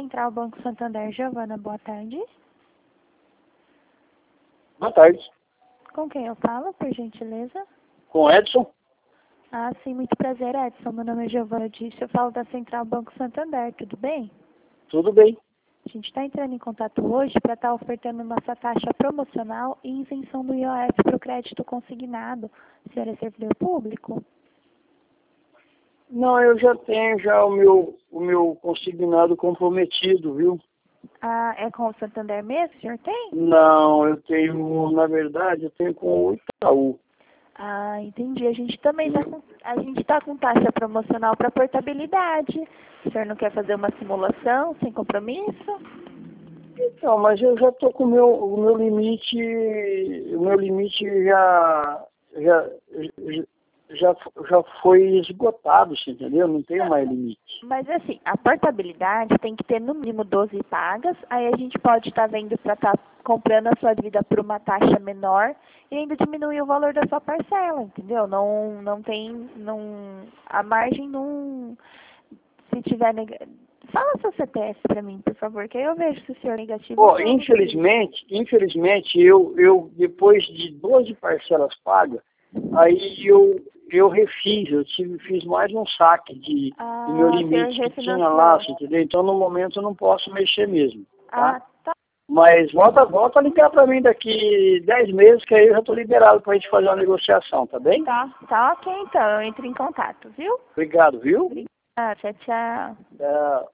Central Banco Santander, Giovana, boa tarde. Boa tarde. Com quem eu falo, por gentileza? Com Edson? Ah, sim, muito prazer, Edson. Meu nome é Giovana Disse, eu falo da Central Banco Santander, tudo bem? Tudo bem. A gente está entrando em contato hoje para estar ofertando nossa taxa promocional e isenção do IOF para o crédito consignado. O senhor é servidor público? Não, eu já tenho o meu consignado comprometido, viu? Ah, é com o Santander mesmo, o senhor tem? Não, eu tenho, na verdade, eu tenho com o Itaú. Ah, entendi. A gente também tá com taxa promocional para portabilidade. O senhor não quer fazer uma simulação sem compromisso? Então, mas eu já estou com o meu limite já, já, já foi esgotado, você entendeu? Não tenho mais limite. Mas assim, a portabilidade tem que ter no mínimo 12 pagas, aí a gente pode estar vendo para estar comprando a sua vida por uma taxa menor e ainda diminuir o valor da sua parcela, entendeu? A margem não, se tiver, fala seu CPF para mim, por favor, que aí eu vejo se o senhor é negativo ou Bom, não. infelizmente, eu depois de 12 parcelas pagas, aí eu refiz, fiz mais um saque do meu limite que tinha lá, você entendeu? Então, no momento, eu não posso mexer mesmo, tá? Ah, tá. Mas volta a ligar para mim daqui 10 meses, que aí eu já estou liberado para a gente fazer uma negociação, tá bem? Tá ok, então, eu entro em contato, viu? Obrigado, viu? Obrigada, tchau, tchau. Tchau.